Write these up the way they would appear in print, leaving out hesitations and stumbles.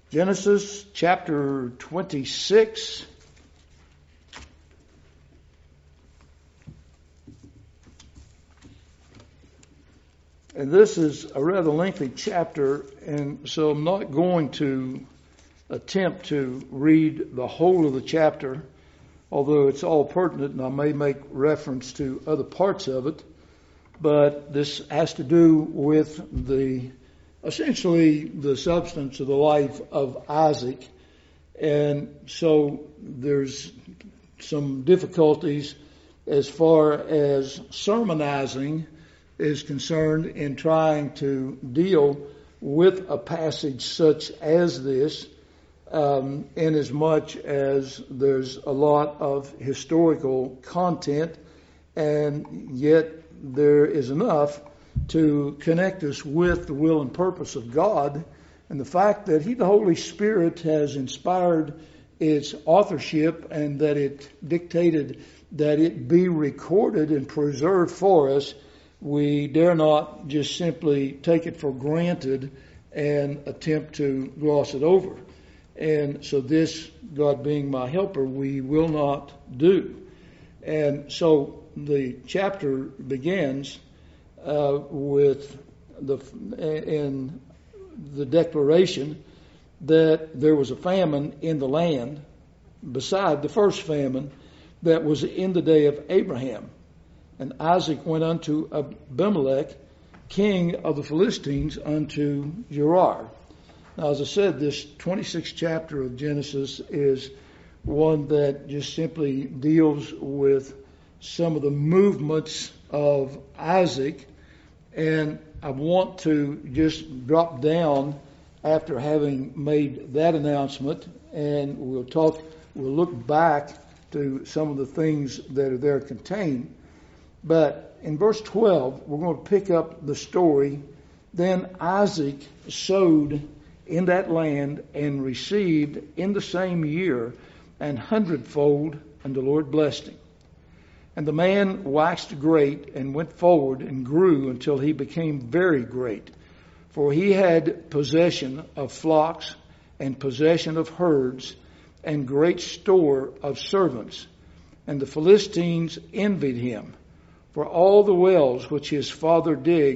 Genesis chapter 26. And this is a rather lengthy chapter, and so I'm not going to attempt to read the whole of the chapter, although it's all pertinent and I may make reference to other parts of it. But this has to do with essentially the substance of the life of Isaac. And so there's some difficulties as far as sermonizing is concerned in trying to deal with a passage such as this, in as much as there's a lot of historical content, and yet there is enough to connect us with the will and purpose of God, and the fact that the Holy Spirit has inspired its authorship and that it dictated that it be recorded and preserved for us. We dare not just simply take it for granted and attempt to gloss it over. And so this, God being my helper, we will not do. And so the chapter begins with the declaration that there was a famine in the land beside the first famine that was in the day of Abraham. And Isaac went unto Abimelech, king of the Philistines, unto Gerar. Now, as I said, this 26th chapter of Genesis is one that just simply deals with some of the movements of Isaac. And I want to just drop down after having made that announcement, and we'll look back to some of the things that are there contained. But in verse 12, we're going to pick up the story. Then Isaac sowed in that land and received in the same year an hundredfold, and the Lord blessed him. And the man waxed great and went forward and grew until he became very great. For he had possession of flocks and possession of herds and great store of servants. And the Philistines envied him. For all the wells which his father's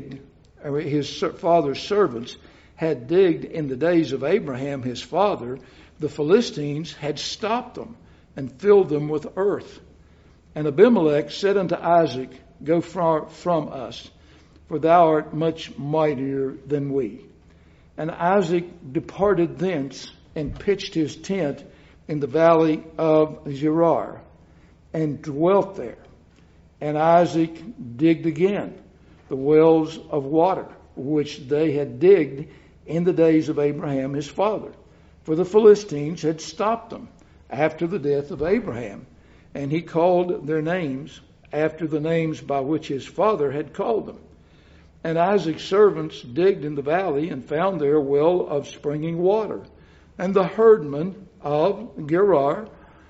servants had digged in the days of Abraham his father, the Philistines had stopped them and filled them with earth. And Abimelech said unto Isaac, Go far from us, for thou art much mightier than we. And Isaac departed thence and pitched his tent in the valley of Gerar and dwelt there. And Isaac digged again the wells of water, which they had digged in the days of Abraham his father. For the Philistines had stopped them after the death of Abraham. And he called their names after the names by which his father had called them. And Isaac's servants digged in the valley and found there a well of springing water. And the herdmen of Gerar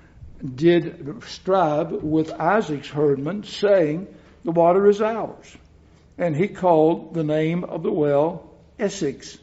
did strive with Isaac's herdmen, saying, The water is ours. And he called the name of the well Esek,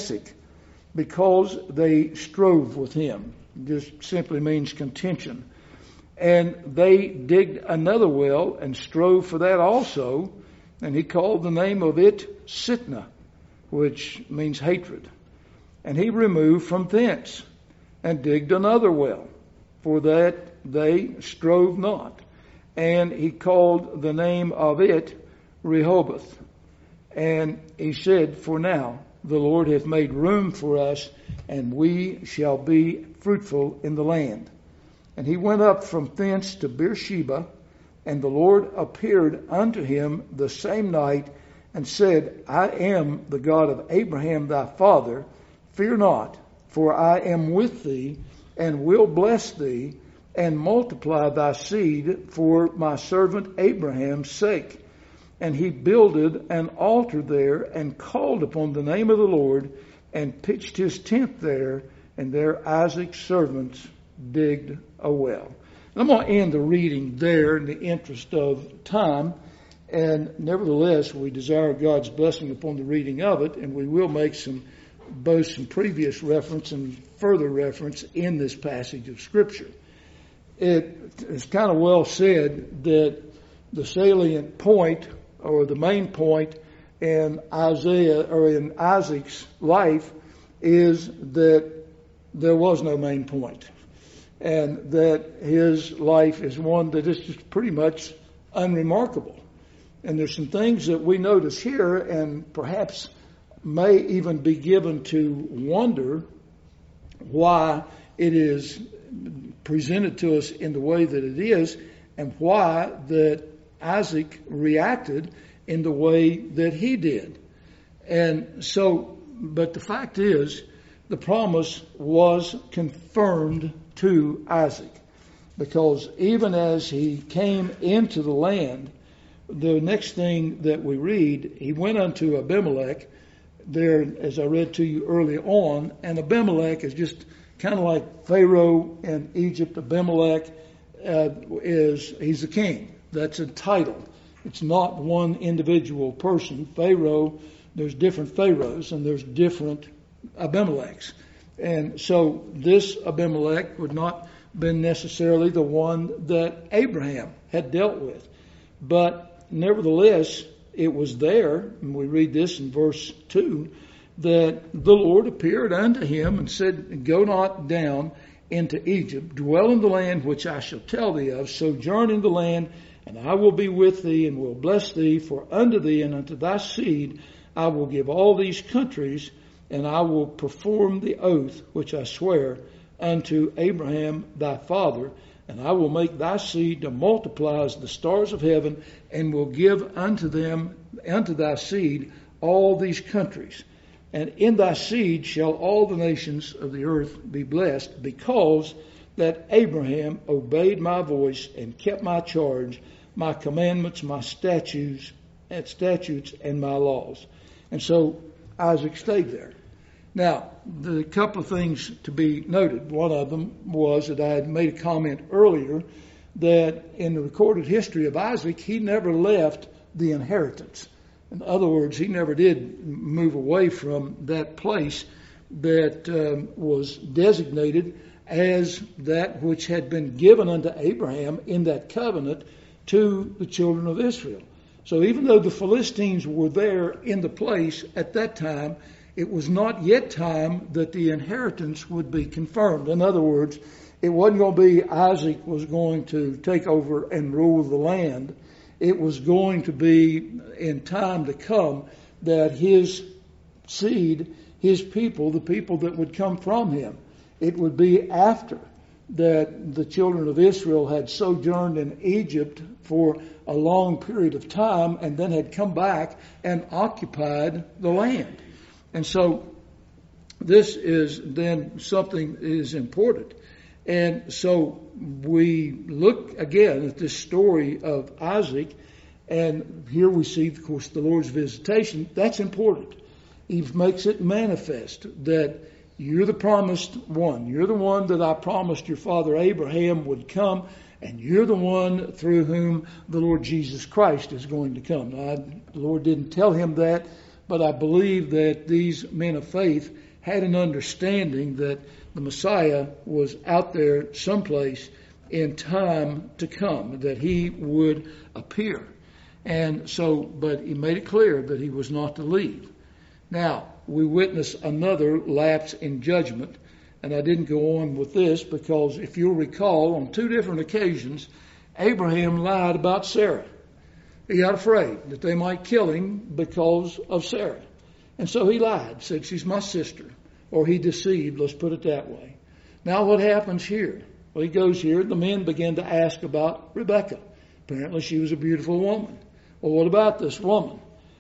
because they strove with him. Just simply means contention. And they digged another well and strove for that also. And he called the name of it Sitnah, which means hatred. And he removed from thence and digged another well, for that they strove not. And he called the name of it Rehoboth. And he said, For now the Lord hath made room for us, and we shall be fruitful in the land. And he went up from thence to Beersheba, and the Lord appeared unto him the same night, and said, I am the God of Abraham thy father. Fear not, for I am with thee, and will bless thee, and multiply thy seed for my servant Abraham's sake. And he builded an altar there, and called upon the name of the Lord, and pitched his tent there, and there Isaac's servants digged a well. I'm going to end the reading there in the interest of time, and nevertheless we desire God's blessing upon the reading of it, and we will make some both some previous reference and further reference in this passage of Scripture. It is kind of well said that the salient point or the main point in Isaiah or in Isaac's life is that there was no main point, and that his life is one that is just pretty much unremarkable. And there's some things that we notice here and perhaps may even be given to wonder why it is presented to us in the way that it is, and why that Isaac reacted in the way that he did. And so, but the fact is, the promise was confirmed to Isaac, because even as he came into the land, the next thing that we read, he went unto Abimelech there, as I read to you early on, and Abimelech is just kind of like Pharaoh in Egypt. Abimelech he's the king. That's a title. It's not one individual person. Pharaoh, there's different pharaohs and there's different Abimelechs. And so this Abimelech would not been necessarily the one that Abraham had dealt with. But nevertheless, it was there, and we read this in verse 2, that the Lord appeared unto him and said, Go not down into Egypt, dwell in the land which I shall tell thee of, sojourn in the land, and I will be with thee and will bless thee, for unto thee and unto thy seed I will give all these countries, and I will perform the oath which I swear unto Abraham thy father, and I will make thy seed to multiply as the stars of heaven, and will give unto thy seed all these countries. And in thy seed shall all the nations of the earth be blessed, because that Abraham obeyed my voice and kept my charge, my commandments, my statutes, and my laws. And so Isaac stayed there. Now, the couple of things to be noted. One of them was that I had made a comment earlier that in the recorded history of Isaac, he never left the inheritance. In other words, he never did move away from that place that was designated as that which had been given unto Abraham in that covenant to the children of Israel. So even though the Philistines were there in the place at that time, it was not yet time that the inheritance would be confirmed. In other words, it wasn't going to be Isaac was going to take over and rule the land. It was going to be in time to come that his seed, his people, the people that would come from him, it would be after that the children of Israel had sojourned in Egypt for a long period of time and then had come back and occupied the land. And so this is then something that is important. And so we look again at this story of Isaac, and here we see, of course, the Lord's visitation. That's important. He makes it manifest that you're the promised one. You're the one that I promised your father Abraham would come, and you're the one through whom the Lord Jesus Christ is going to come. Now, the Lord didn't tell him that, but I believe that these men of faith had an understanding that the Messiah was out there someplace in time to come, that he would appear. And so, but he made it clear that he was not to leave. Now, we witness another lapse in judgment, and I didn't go on with this because if you'll recall, on two different occasions, Abraham lied about Sarah. He got afraid that they might kill him because of Sarah. And so he lied, said she's my sister, or he deceived, let's put it that way. Now what happens here? Well, he goes here, the men begin to ask about Rebekah. Apparently she was a beautiful woman. Well, what about this woman?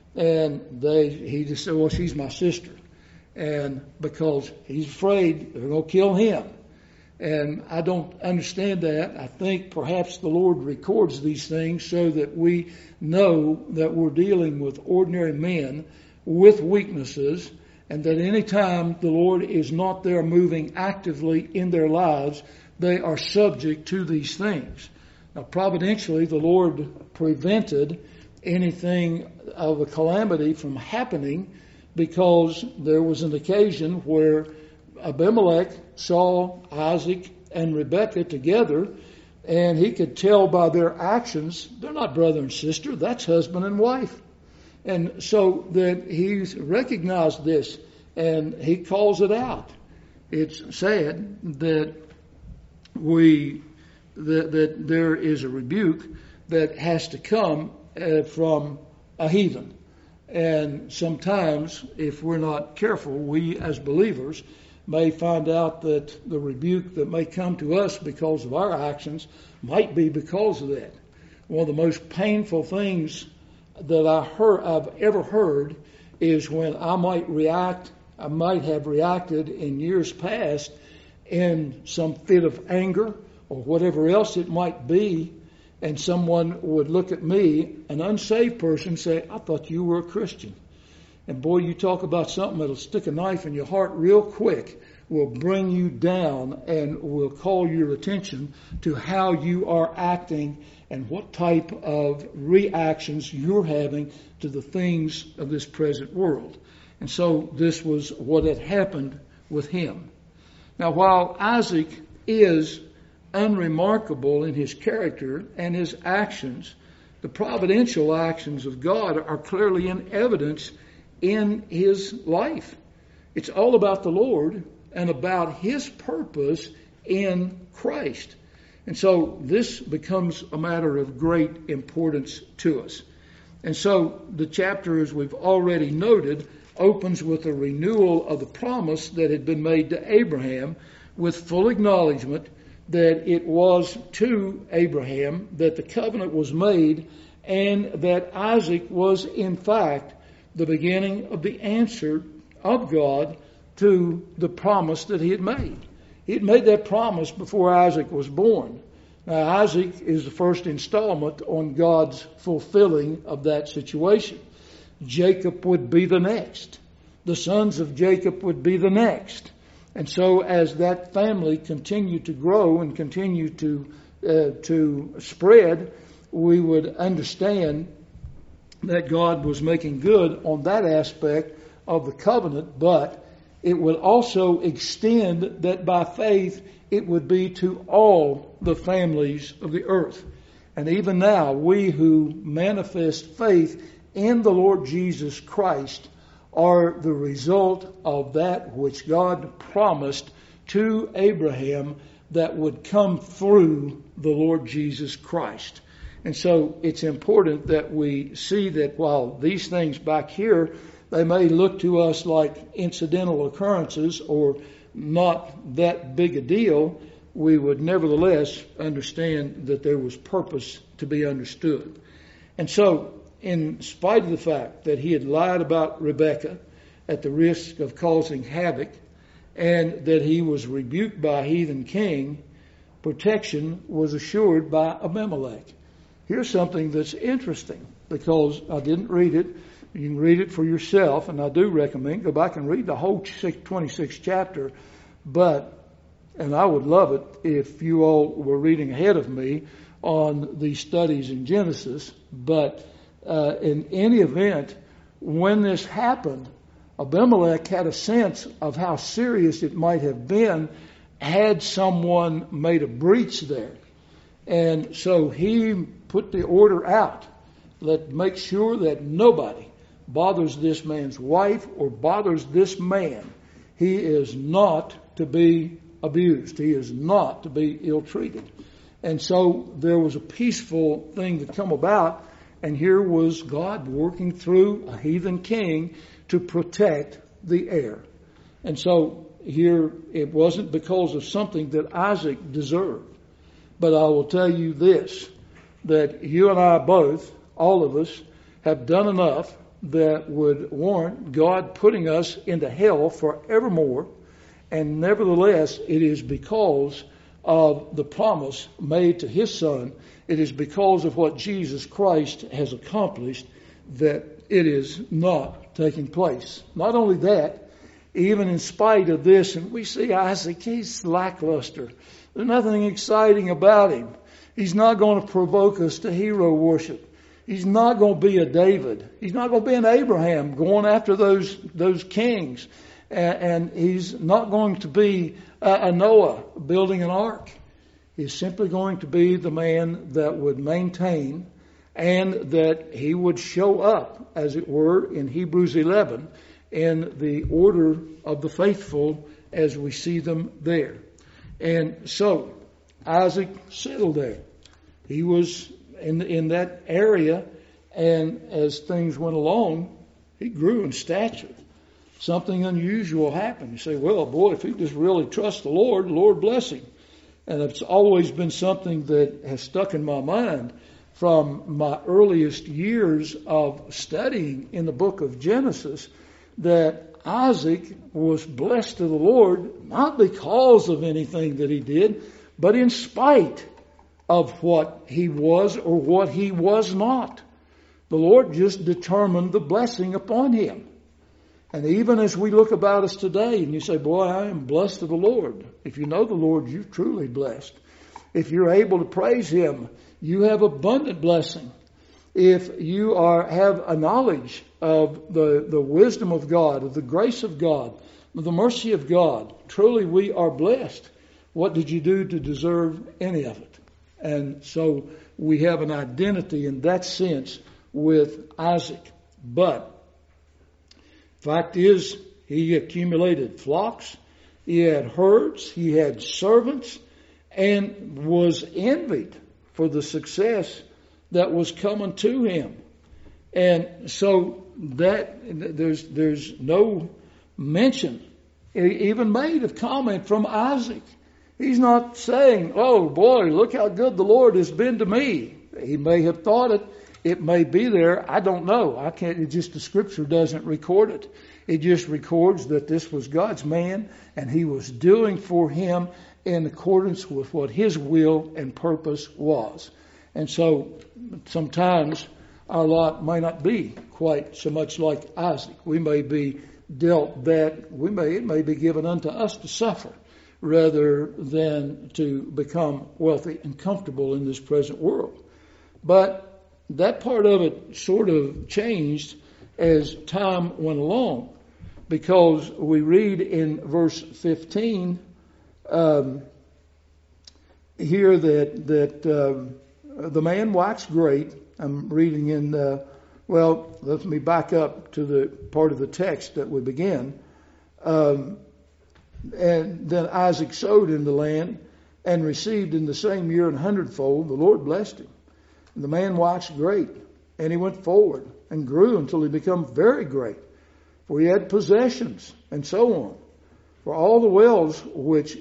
And he just said, well, she's my sister. And because he's afraid they're going to kill him. And I don't understand that. I think perhaps the Lord records these things so that we know that we're dealing with ordinary men with weaknesses, and that any time the Lord is not there moving actively in their lives, they are subject to these things. Now, providentially, the Lord prevented anything of a calamity from happening because there was an occasion where Abimelech saw Isaac and Rebekah together, and he could tell by their actions, they're not brother and sister, that's husband and wife. And so that he's recognized this, and he calls it out. It's sad that that there is a rebuke that has to come from a heathen. And sometimes, if we're not careful, we as believers may find out that the rebuke that may come to us because of our actions might be because of that. One of the most painful things that I've ever heard is when I might have reacted in years past in some fit of anger or whatever else it might be, and someone would look at me, an unsaved person, say, I thought you were a Christian. And boy, you talk about something that'll stick a knife in your heart real quick, will bring you down and will call your attention to how you are acting and what type of reactions you're having to the things of this present world. And so this was what had happened with him. Now, while Isaac is unremarkable in his character and his actions, the providential actions of God are clearly in evidence in his life. It's all about the Lord and about his purpose in Christ. And so this becomes a matter of great importance to us. And so the chapter, as we've already noted, opens with a renewal of the promise that had been made to Abraham, with full acknowledgement that it was to Abraham that the covenant was made, and that Isaac was in fact the beginning of the answer of God to the promise that he had made. He had made that promise before Isaac was born. Now, Isaac is the first installment on God's fulfilling of that situation. Jacob would be the next. The sons of Jacob would be the next. And so as that family continued to grow and continue to spread, we would understand that God was making good on that aspect of the covenant, but it would also extend that by faith it would be to all the families of the earth. And even now, we who manifest faith in the Lord Jesus Christ are the result of that which God promised to Abraham that would come through the Lord Jesus Christ. And so it's important that we see that while these things back here, they may look to us like incidental occurrences or not that big a deal, we would nevertheless understand that there was purpose to be understood. And so, in spite of the fact that he had lied about Rebekah at the risk of causing havoc, and that he was rebuked by a heathen king, protection was assured by Abimelech. Here's something that's interesting, because I didn't read it. You can read it for yourself, and I do recommend go back and read the whole 26th chapter. And I would love it if you all were reading ahead of me on these studies in Genesis. But in any event, when this happened, Abimelech had a sense of how serious it might have been had someone made a breach there. And so he put the order out. Make sure that nobody bothers this man's wife or bothers this man. He is not to be abused. He is not to be ill-treated. And so there was a peaceful thing to come about, and here was God working through a heathen king to protect the heir. And so here it wasn't because of something that Isaac deserved. But I will tell you this, that you and I both, all of us, have done enough that would warrant God putting us into hell forevermore. And nevertheless, it is because of the promise made to his son. It is because of what Jesus Christ has accomplished that it is not taking place. Not only that, even in spite of this, and we see Isaac, he's lackluster. There's nothing exciting about him. He's not going to provoke us to hero worship. He's not going to be a David. He's not going to be an Abraham going after those kings. And he's not going to be a Noah building an ark. He's simply going to be the man that would maintain and that he would show up, as it were, in Hebrews 11 in the order of the faithful as we see them there. And so Isaac settled there. He was in that area, and as things went along, he grew in stature. Something unusual happened. You say, well, boy, if he just really trusts the Lord bless him. And it's always been something that has stuck in my mind from my earliest years of studying in the book of Genesis, that Isaac was blessed to the Lord, not because of anything that he did, but in spite of what he was or what he was not. The Lord just determined the blessing upon him. And even as we look about us today and you say, boy, I am blessed of the Lord. If you know the Lord, you're truly blessed. If you're able to praise him, you have abundant blessing. If you have a knowledge of the wisdom of God, of the grace of God, of the mercy of God, truly we are blessed. What did you do to deserve any of it? And so we have an identity in that sense with Isaac. But fact is, he accumulated flocks, he had herds, he had servants, and was envied for the success that was coming to him. And so that there's no mention even made of comment from Isaac. He's not saying, oh boy, look how good the Lord has been to me. He may have thought it. It may be there. I don't know. I can't. It just, the scripture doesn't record it. It just records that this was God's man and he was doing for him in accordance with what his will and purpose was. And so sometimes our lot may not be quite so much like Isaac. We may be dealt that it may be given unto us to suffer rather than to become wealthy and comfortable in this present world. But that part of it sort of changed as time went along, because we read in verse 15 here that the man waxed great. I'm reading in, let me back up to the part of the text that we begin. And then Isaac sowed in the land and received in the same year 100-fold. The Lord blessed him. And the man waxed great, and he went forward and grew until he became very great. For he had possessions and so on. For all the wells which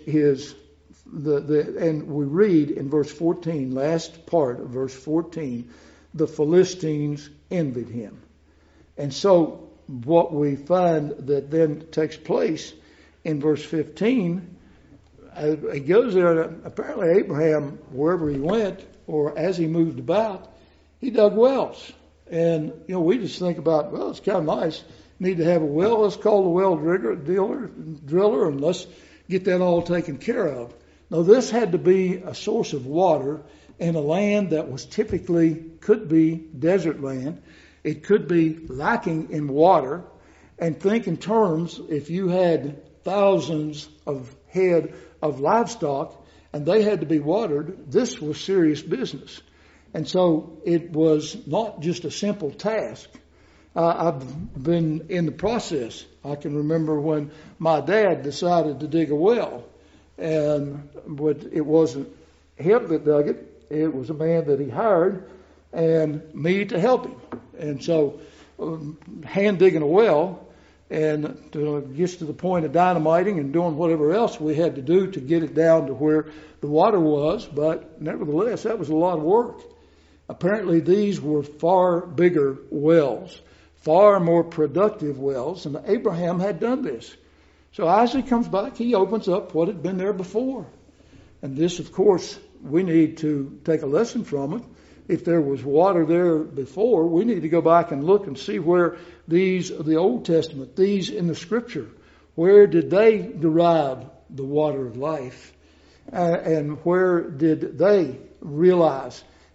and we read in verse 14, last part of verse 14, the Philistines envied him. And so what we find that then takes place in verse 15, he goes there, and apparently Abraham, wherever he went, or as he moved about, he dug wells. And, we just think about, well, it's kind of nice. Need to have a well. Let's call the well driller, and let's get that all taken care of. Now, this had to be a source of water in a land that was could be desert land. It could be lacking in water. And think in terms, if you had thousands of head of livestock and they had to be watered, this was serious business. And so it was not just a simple task. I've been in the process. I can remember when my dad decided to dig a well, and it wasn't him that dug it. It was a man that he hired and me to help him. And so hand digging a well, and just to the point of dynamiting and doing whatever else we had to do to get it down to where the water was. But nevertheless, that was a lot of work. Apparently these were far bigger wells, far more productive wells, and Abraham had done this. So Isaac comes back, he opens up what had been there before. And this, of course, we need to take a lesson from it. If there was water there before, we need to go back and look and see where the Old Testament, these in the Scripture, where did they derive the water of life? And where did they realize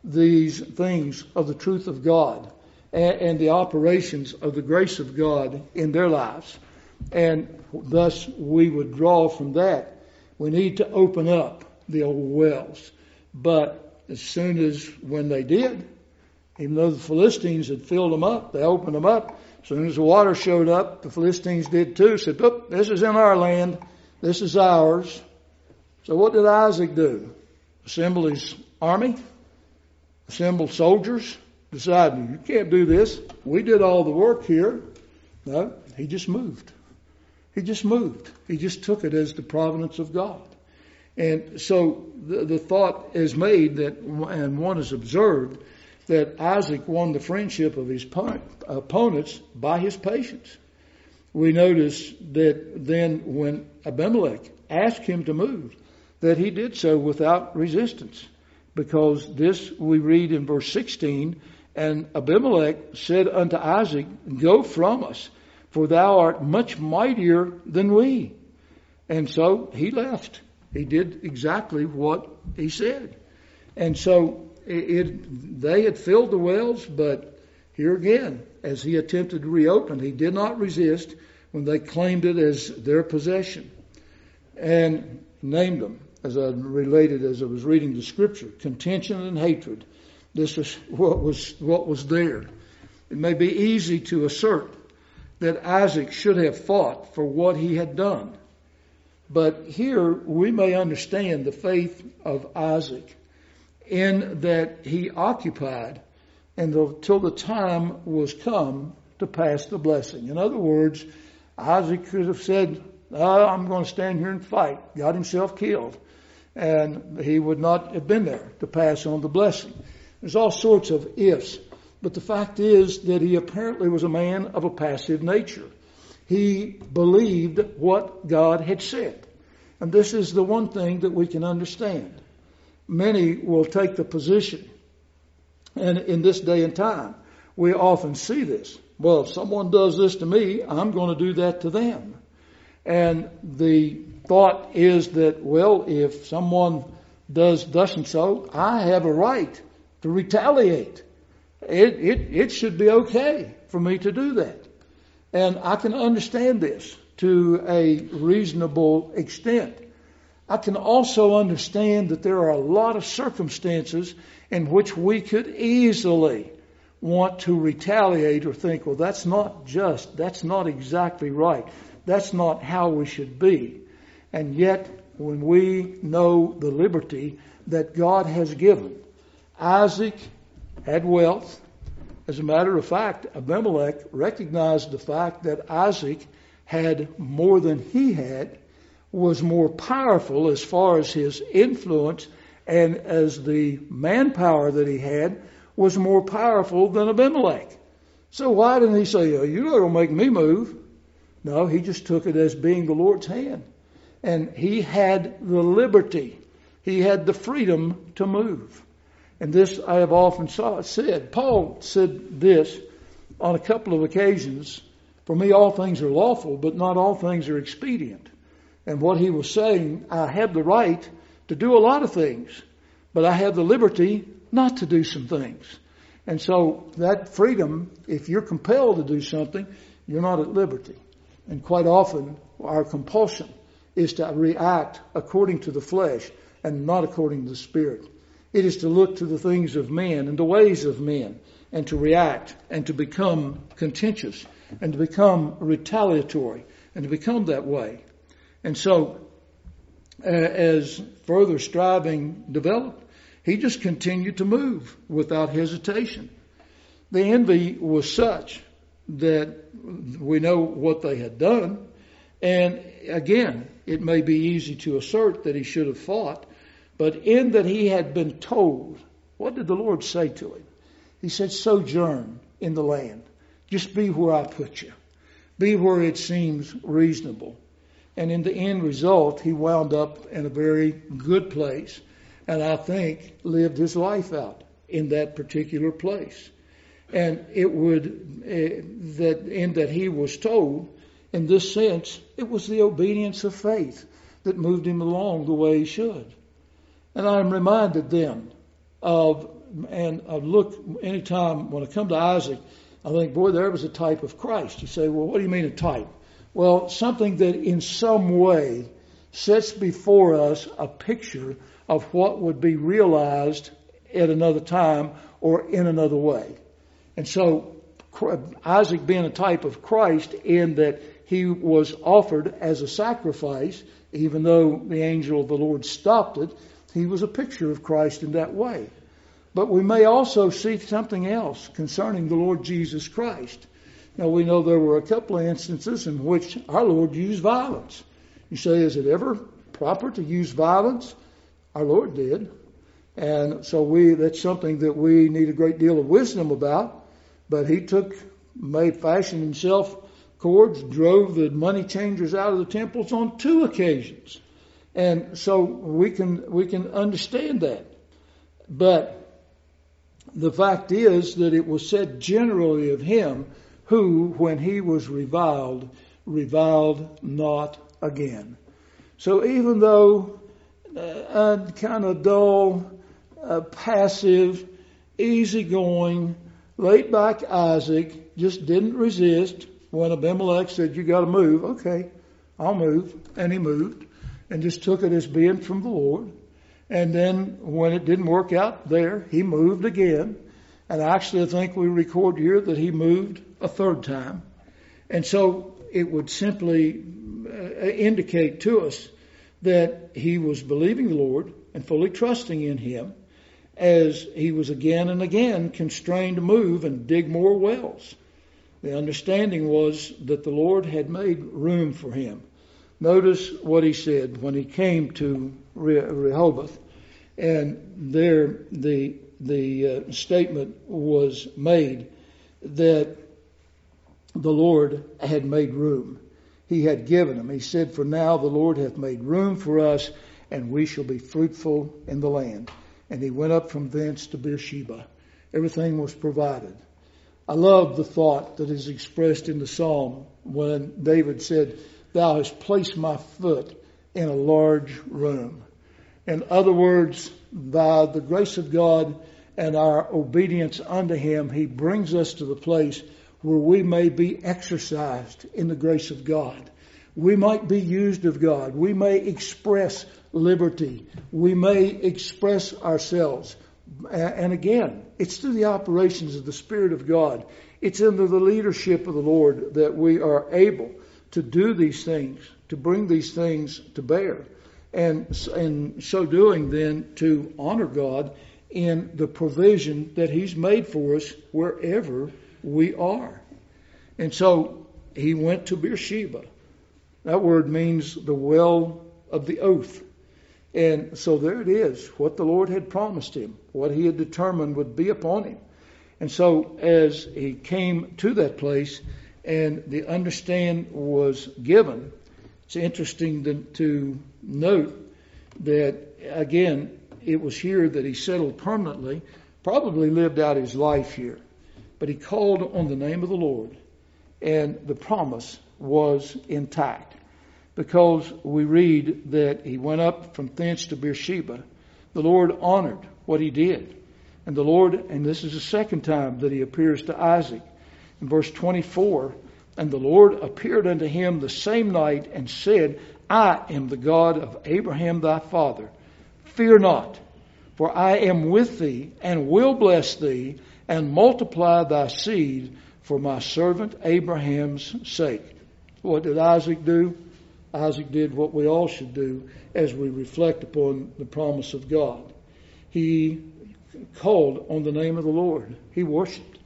these things of the truth of God and the operations of the grace of God in their lives. And thus we would draw from that. We need to open up the old wells. But as soon as when they did, even though the Philistines had filled them up, they opened them up. As soon as the water showed up, the Philistines did too. Said, "Oop, this is in our land. This is ours." So what did Isaac do? Assemble his army? Assemble soldiers? Decide, you can't do this. We did all the work here. No, he just moved. He just moved. He just took it as the providence of God. And so the thought is made that, and one is observed, that Isaac won the friendship of his opponents by his patience. We notice that then when Abimelech asked him to move, that he did so without resistance. Because this we read in verse 16, "And Abimelech said unto Isaac, Go from us, for thou art much mightier than we." And so he left. He did exactly what he said. And so they had filled the wells, but here again, as he attempted to reopen, he did not resist when they claimed it as their possession and named them, as I related as I was reading the scripture, contention and hatred. This is what was there. It may be easy to assert that Isaac should have fought for what he had done. But here we may understand the faith of Isaac in that he occupied until the time was come to pass the blessing. In other words, Isaac could have said, I'm going to stand here and fight, got himself killed. And he would not have been there to pass on the blessing. There's all sorts of ifs. But the fact is that he apparently was a man of a passive nature. He believed what God had said. And this is the one thing that we can understand. Many will take the position, and in this day and time, we often see this. Well, if someone does this to me, I'm going to do that to them. And the thought is that, well, if someone does thus and so, I have a right to retaliate. It should be okay for me to do that. And I can understand this to a reasonable extent. I can also understand that there are a lot of circumstances in which we could easily want to retaliate or think, well, that's not just, that's not exactly right. That's not how we should be. And yet, when we know the liberty that God has given, Isaac had wealth. As a matter of fact, Abimelech recognized the fact that Isaac had more than he had, was more powerful as far as his influence, and as the manpower that he had was more powerful than Abimelech. So why didn't he say, you're not going to make me move? No, he just took it as being the Lord's hand. And he had the liberty. He had the freedom to move. And this I have often said. Paul said this on a couple of occasions. For me, all things are lawful, but not all things are expedient. And what he was saying, I have the right to do a lot of things, but I have the liberty not to do some things. And so that freedom, if you're compelled to do something, you're not at liberty. And quite often, our compulsion is to react according to the flesh and not according to the Spirit. It is to look to the things of men and the ways of men and to react and to become contentious and to become retaliatory and to become that way. And so, as further striving developed, he just continued to move without hesitation. The envy was such that we know what they had done. And again, it may be easy to assert that he should have fought, but in that he had been told, what did the Lord say to him? He said, sojourn in the land. Just be where I put you. Be where it seems reasonable. And in the end result, he wound up in a very good place. And I think lived his life out in that particular place. And it would, that he was told, in this sense, it was the obedience of faith that moved him along the way he should. And I'm reminded then of and I look anytime when I come to Isaac, I think, boy, there was a type of Christ. You say, well, what do you mean a type? Well, something that in some way sets before us a picture of what would be realized at another time or in another way. And so Isaac being a type of Christ in that he was offered as a sacrifice, even though the angel of the Lord stopped it, he was a picture of Christ in that way. But we may also see something else concerning the Lord Jesus Christ. Now we know there were a couple of instances in which our Lord used violence. You say, is it ever proper to use violence? Our Lord did. And so that's something that we need a great deal of wisdom about. But he fashioned himself cords, drove the money changers out of the temples on 2 occasions. And so we can understand that. But the fact is that it was said generally of him, who, when he was reviled not again. So even though kind of dull, passive, easygoing, laid back Isaac just didn't resist when Abimelech said, you got to move. Okay, I'll move. And he moved and just took it as being from the Lord. And then when it didn't work out there, he moved again. And actually, I think we record here that he moved a 3rd time. And so it would simply indicate to us that he was believing the Lord and fully trusting in him, as he was again and again constrained to move and dig more wells. The understanding was that the Lord had made room for him. Notice what he said when he came to Rehoboth, and there the statement was made that the Lord had made room. He had given him. He said, for now the Lord hath made room for us, and we shall be fruitful in the land. And he went up from thence to Beersheba. Everything was provided. I love the thought that is expressed in the psalm when David said, thou hast placed my foot in a large room. In other words, by the grace of God and our obedience unto him, he brings us to the place where we may be exercised in the grace of God. We might be used of God. We may express liberty. We may express ourselves. And again, it's through the operations of the Spirit of God. It's under the leadership of the Lord that we are able to do these things, to bring these things to bear. And in so doing, then, to honor God in the provision that he's made for us wherever we are. And so he went to Beersheba. That word means the well of the oath. And so there it is, what the Lord had promised him, what he had determined would be upon him. And so as he came to that place and the understand was given, it's interesting to note that, again, it was here that he settled permanently, probably lived out his life here. But he called on the name of the Lord, and the promise was intact. Because we read that he went up from thence to Beersheba. The Lord honored what he did. And the Lord, and this is the second time that he appears to Isaac. In verse 24, and the Lord appeared unto him the same night and said, I am the God of Abraham thy father. Fear not, for I am with thee and will bless thee and multiply thy seed for my servant Abraham's sake. What did Isaac do? Isaac did what we all should do as we reflect upon the promise of God. He called on the name of the Lord. He worshiped.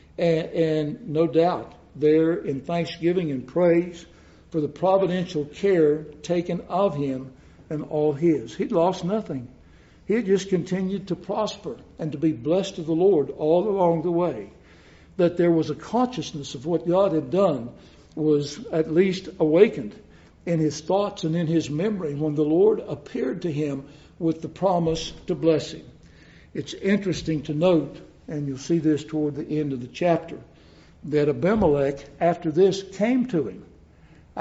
And no doubt there in thanksgiving and praise for the providential care taken of him and all his. He'd lost nothing. He had just continued to prosper and to be blessed of the Lord all along the way. That there was a consciousness of what God had done was at least awakened in his thoughts and in his memory when the Lord appeared to him with the promise to bless him. It's interesting to note, and you'll see this toward the end of the chapter, that Abimelech, after this, came to him.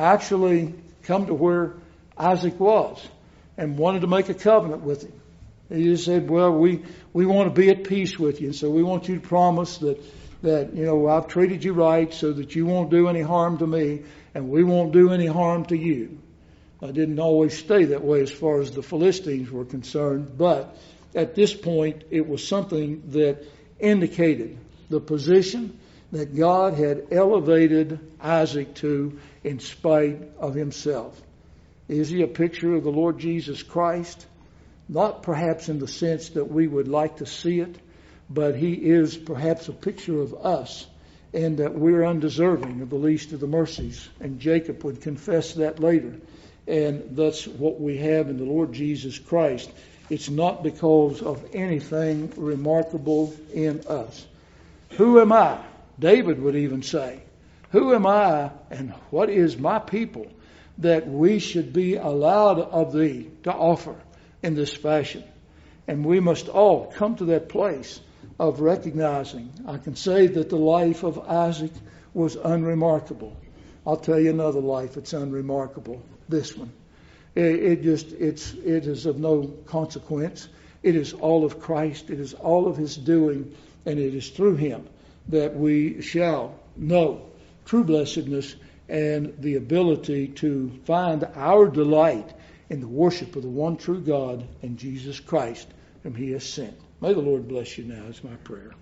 Actually come to where Isaac was and wanted to make a covenant with him. He just said, well, we want to be at peace with you, and so we want you to promise that I've treated you right so that you won't do any harm to me, and we won't do any harm to you. I didn't always stay that way as far as the Philistines were concerned, but at this point it was something that indicated the position that God had elevated Isaac to in spite of himself. Is he a picture of the Lord Jesus Christ? Not perhaps in the sense that we would like to see it, but he is perhaps a picture of us, and that we're undeserving of the least of the mercies. And Jacob would confess that later. And that's what we have in the Lord Jesus Christ. It's not because of anything remarkable in us. Who am I? David would even say, who am I and what is my people that we should be allowed of thee to offer in this fashion? And we must all come to that place of recognizing. I can say that the life of Isaac was unremarkable. I'll tell you another life that's unremarkable. This one. It is of no consequence. It is all of Christ. It is all of his doing, and it is through him that we shall know true blessedness and the ability to find our delight in the worship of the one true God and Jesus Christ, whom he has sent. May the Lord bless you now, is my prayer.